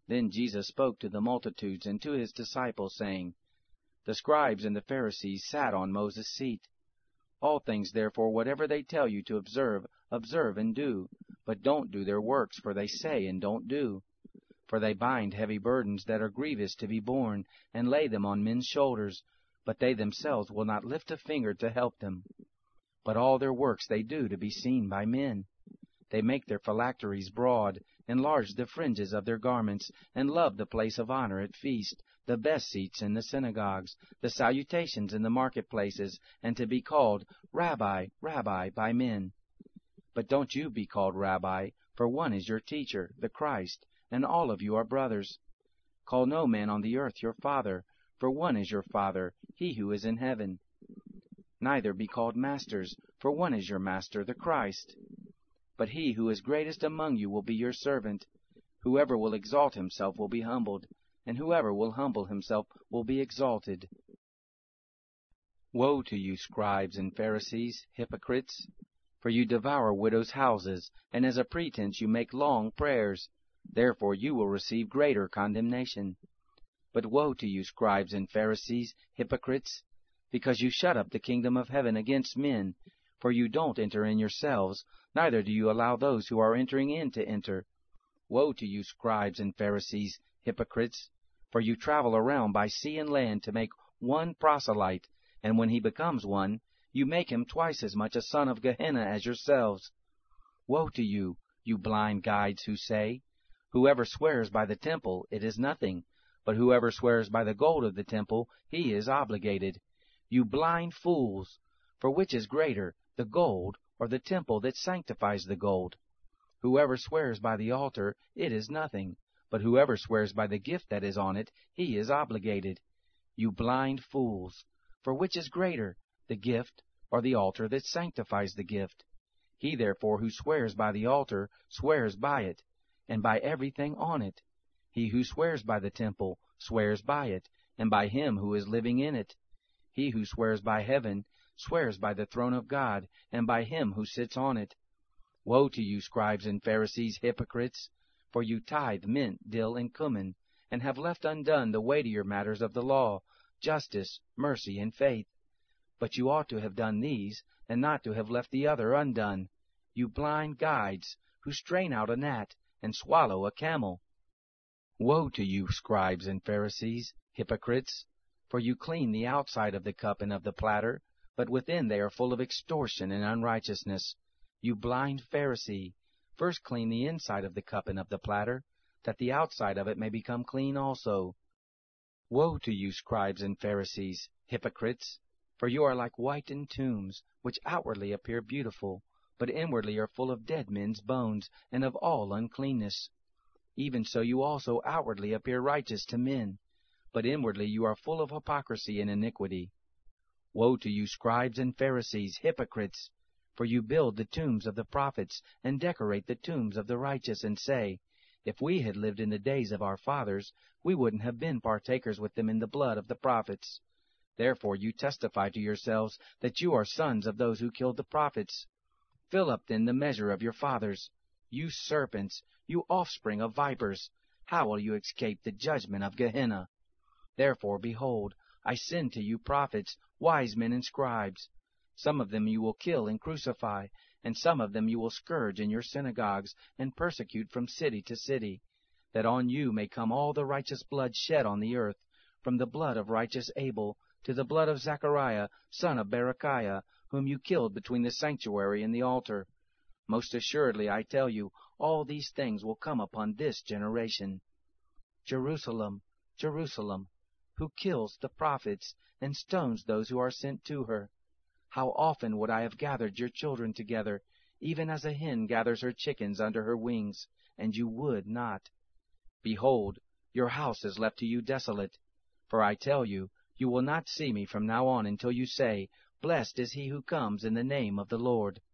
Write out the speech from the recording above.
Then Jesus spoke to the multitudes and to his disciples, saying, The scribes and the Pharisees sat on Moses' seat. All things therefore whatever they tell you to observe, observe and do, but don't do their works, for they say and don't do. For they bind heavy burdens that are grievous to be borne, and lay them on men's shoulders, but they themselves will not lift a finger to help them. But all their works they do to be seen by men. They make their phylacteries broad, enlarge the fringes of their garments, and love the place of honor at feast, the best seats in the synagogues, the salutations in the marketplaces, and to be called Rabbi, Rabbi by men. But don't you be called Rabbi, for one is your teacher, the Christ, and all of you are brothers. Call no man on the earth your father, for one is your Father, he who is in heaven. Neither be called masters, for one is your Master, the Christ. But he who is greatest among you will be your servant. Whoever will exalt himself will be humbled, and whoever will humble himself will be exalted. Woe to you, scribes and Pharisees, hypocrites! For you devour widows' houses, and as a pretense you make long prayers. Therefore you will receive greater condemnation. But woe to you, scribes and Pharisees, hypocrites! Because you shut up the kingdom of heaven against men. For you don't enter in yourselves, neither do you allow those who are entering in to enter. Woe to you, scribes and Pharisees, hypocrites! For you travel around by sea and land to make one proselyte, and when he becomes one, you make him twice as much a son of Gehenna as yourselves. Woe to you, you blind guides who say, Whoever swears by the temple, it is nothing, but whoever swears by the gold of the temple, he is obligated. You blind fools! For which is greater, the gold or the temple that sanctifies the gold? Whoever swears by the altar, it is nothing, but whoever swears by the gift that is on it, he is obligated. You blind fools! For which is greater, the gift or the altar that sanctifies the gift? He therefore who swears by the altar swears by it, and by everything on it. He who swears by the temple swears by it, and by him who is living in it. He who swears by heaven swears by the throne of God, and by him who sits on it. Woe to you, scribes and Pharisees, hypocrites! For you tithe mint, dill, and cumin, and have left undone the weightier matters of the law, justice, mercy, and faith. But you ought to have done these, and not to have left the other undone. You blind guides, who strain out a gnat, and swallow a camel. Woe to you, scribes and Pharisees, hypocrites! For you clean the outside of the cup and of the platter, but within they are full of extortion and unrighteousness. You blind Pharisee, first clean the inside of the cup and of the platter, that the outside of it may become clean also. Woe to you, scribes and Pharisees, hypocrites! For you are like whitened tombs, which outwardly appear beautiful, but inwardly are full of dead men's bones, and of all uncleanness. Even so you also outwardly appear righteous to men, but inwardly you are full of hypocrisy and iniquity. Woe to you, scribes and Pharisees, hypocrites! For you build the tombs of the prophets, and decorate the tombs of the righteous, and say, If we had lived in the days of our fathers, we wouldn't have been partakers with them in the blood of the prophets. Therefore you testify to yourselves that you are sons of those who killed the prophets. Fill up then the measure of your fathers. You serpents, you offspring of vipers, how will you escape the judgment of Gehenna? Therefore, behold, I send to you prophets, wise men and scribes. Some of them you will kill and crucify, and some of them you will scourge in your synagogues, and persecute from city to city, that on you may come all the righteous blood shed on the earth, from the blood of righteous Abel to the blood of Zechariah, son of Berechiah, whom you killed between the sanctuary and the altar. Most assuredly, I tell you, all these things will come upon this generation. Jerusalem, Jerusalem, who kills the prophets and stones those who are sent to her. How often would I have gathered your children together, even as a hen gathers her chickens under her wings, and you would not. Behold, your house is left to you desolate. For I tell you, you will not see me from now on until you say, Blessed is he who comes in the name of the Lord.